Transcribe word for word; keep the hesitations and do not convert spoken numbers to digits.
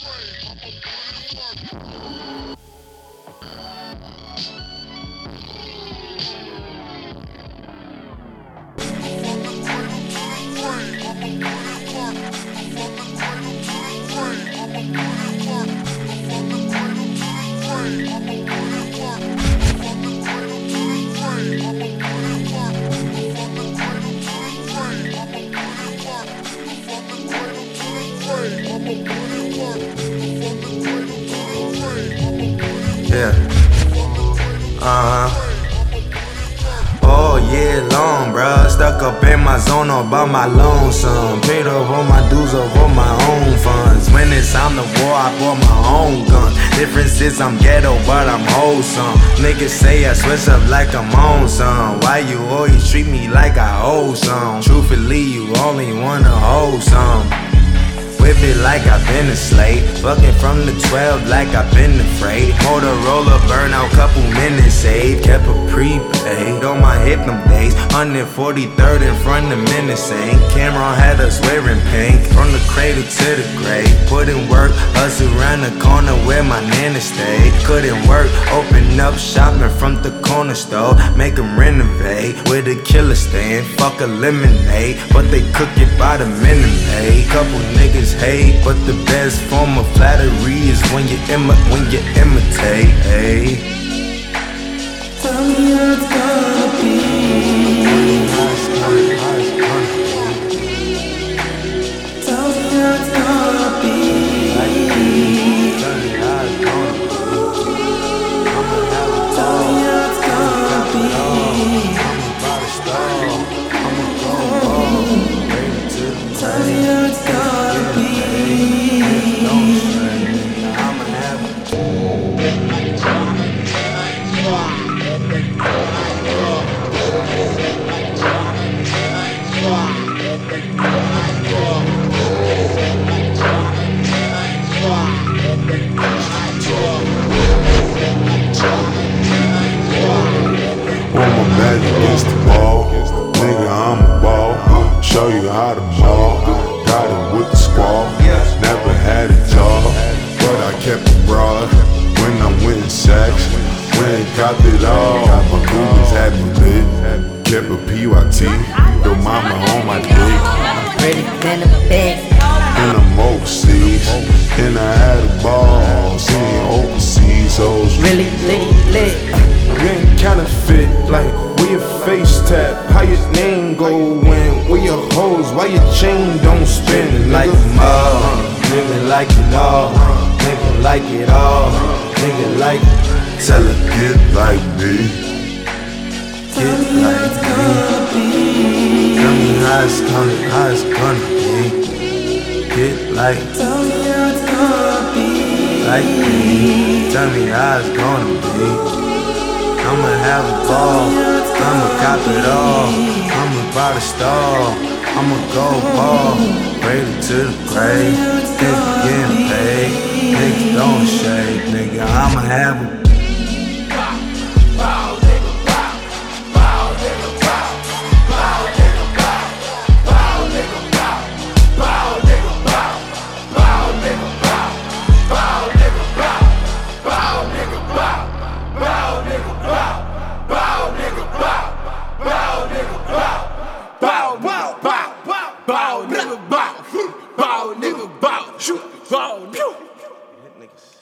Yeah. Uh-huh. All year long, bruh. Stuck up in my zone all by my lonesome. Paid off all my dues off all my own funds. When it's time to war, I bought my own gun. Difference is I'm ghetto, but I'm wholesome. Niggas say I switch up like I'm on some. Why you always treat me like I owe some? Truthfully, you only wanna hold some. Whip it like I've been a slave. Fucking from the twelve like I've been afraid. Motorola burnout, couple minutes saved. Kept a prepaid on my hip them days. one forty-third in front of menacing. Cameron had us wearing pink. From the cradle to the grave. Put in work, hustle around the corner where my nana stayed. Couldn't work, open up shopping from the corner store. Make them renovate with a killer stand. Fuck a lemonade, but they cook it by the minute maid. Couple niggas hate, but the best form of flattery is when you imi when you imitate. Hey, tell me how it's gonna be. Tell me how it's gonna be. Tell me how it's gonna be. I'm about to start. I'ma go ball. Tell me how it's gonna be. Want my back against the wall, nigga, I'm a ball. Show you how to ball. Got it with the squall. Never had a job, but I kept it broad. When I went in sacks, when it copped it all, my goons had me lit. Kept a P Y T, though mama on my dick. Ready than a bag. And I'm overseas, and I had a ball, seeing overseas hoes. Really lit, lit. You ain't counterfeit, like where your face tap, how your name go when, where your hoes, why your chain don't spin Like a mug, nigga like it all, nigga like it all, nigga like it. Tell her get like me, Get like me. Tell me how it's gonna, how it's gonna be. Get like, Tell me how it's gonna be. like me. Tell me how it's gonna be. I'ma have a ball, I'ma cop it all. I'm about to stall, I'ma go ball. Cradle to the grave, nigga getting paid. Nigga don't shade, nigga, I'ma have a bow, nigga, bow, shoot, bow, pew. niggas.